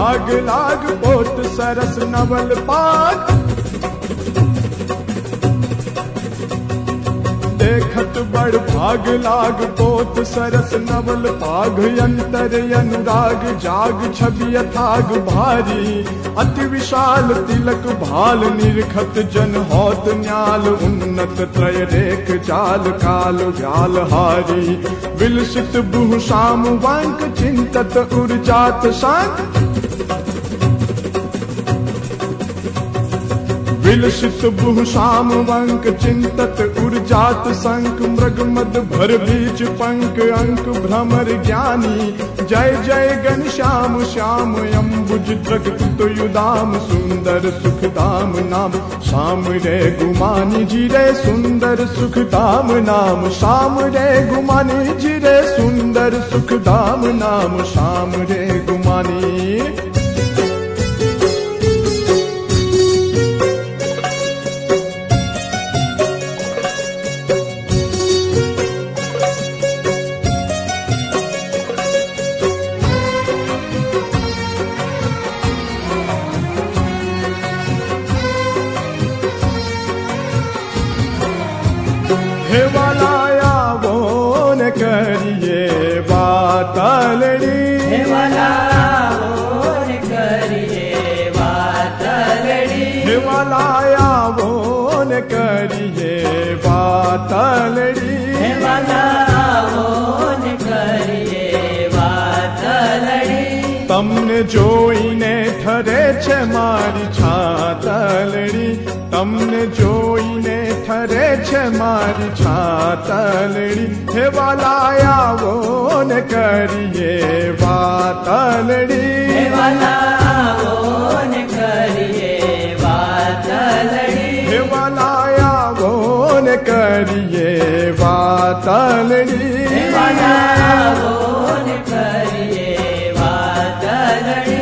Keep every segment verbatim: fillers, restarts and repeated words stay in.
भाग लाग पोत सरस नवल पाग। देखत बड़ भाग लाग पोत सरस नवल पाग। अंतर अनुराग जाग छवि अथाग भारी। अति विशाल तिलक भाल निरखत जन होत न्याल। उन्नत त्रय रेख जाल काल व्याल हारी। विलसित बुह शाम वंक चिंतत उर्जात सांक। विलसित बुह शाम वंक चिंतत उर्जात संक। मृग मद भर बीच पंक अंक भ्रमर ज्ञानी। जय जय घन श्याम श्याम अम्बुज द्रगत युदाम। सुंदर सुखदाम नाम श्याम रे गुमानी जी रे। सुंदर सुखदाम नाम श्याम रे गुमानी जी रे। सुंदर सुखदाम नाम श्याम रे गुमानी। हे वालाया वो न करिए बातलड़ी। हे वालाया वो न करिए बातलड़ी। हे वालाया वो न करिए बातलड़ी। हे वालाया वो न करिए बातलड़ी। तमने जोईने ठरे छे मारी छातलड़ी। तमने जोईने ठरे छे मारी छातलड़ी। हे वालाया वो न करिए बातलड़ी। हे वालाया वो न करिए बातलड़ी। हे वालाया वो न करिए बातलड़ी। हे वालाया वो न करिए बातलड़ी।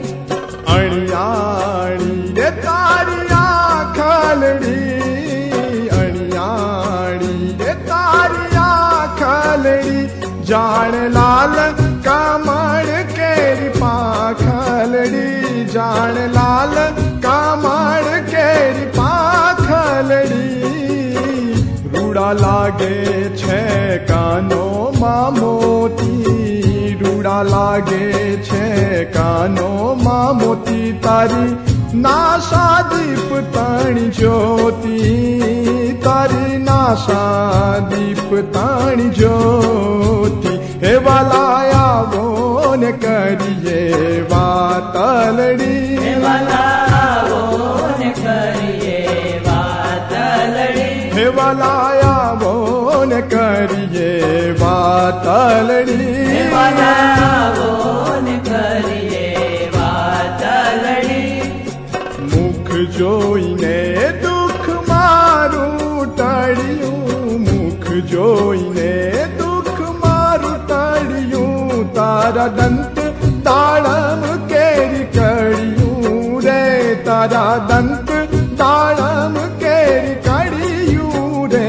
अणियाणी रे तारिया खालड़ी। जान लाल कामड़ केरी पाखलड़ी। जान लाल कामड़ केरी पाखलड़ी। रूड़ा लागे छे कानो मां मोती। रूड़ा लागे छे कानो मां मोती। तारी नाशा दीप ताणी ज्योति। तारी नाशा दीप ताणी ज्योति। हे वालाया वो न करिए बातलड़ी। हे वालाया वो न करिए बातलड़ी। हे वालाया वो न करिए बातलड़ी। हे वालाया वो न करिए बातलड़ी। मुख जोईने दुख मारू टड़ियूं। मुख जोईने दुख मारू टड़ियूं। तारा दंत ताड़म केरी कड़ियूं रे। तारा दंत ताड़म केरी कड़ियूं रे।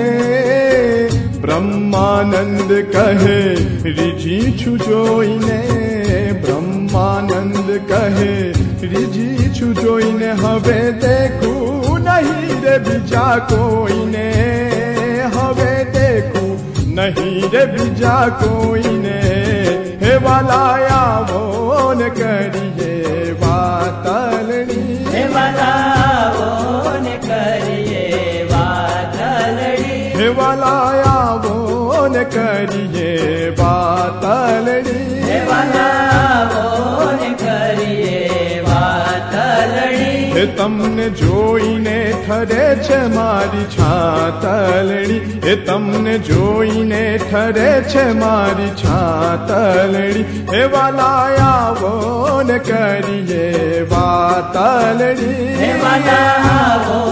ब्रह्मानंद कहे रिझी छु जोईने। ब्रह्मानंद कहे रिझी छु जोईने। हवे देखू नहीं रे बीजा कोईने। हवे देखू नहीं रे बीजा कोईने। हे वालाया वो न करिए बातलड़ी। हे वालाया वो न करिए बातलड़ी। हे वालाया वो न करिए बातलड़ी। हे वालाया वो न करिए बातलड़ी। हे तमने जोईने ठरे छे मारी छातलड़ी। हे तमने जोईने ठरे छे मारी छातलड़ी। हे वालाया वो न करिए बातलड़ी। हे वालाया वो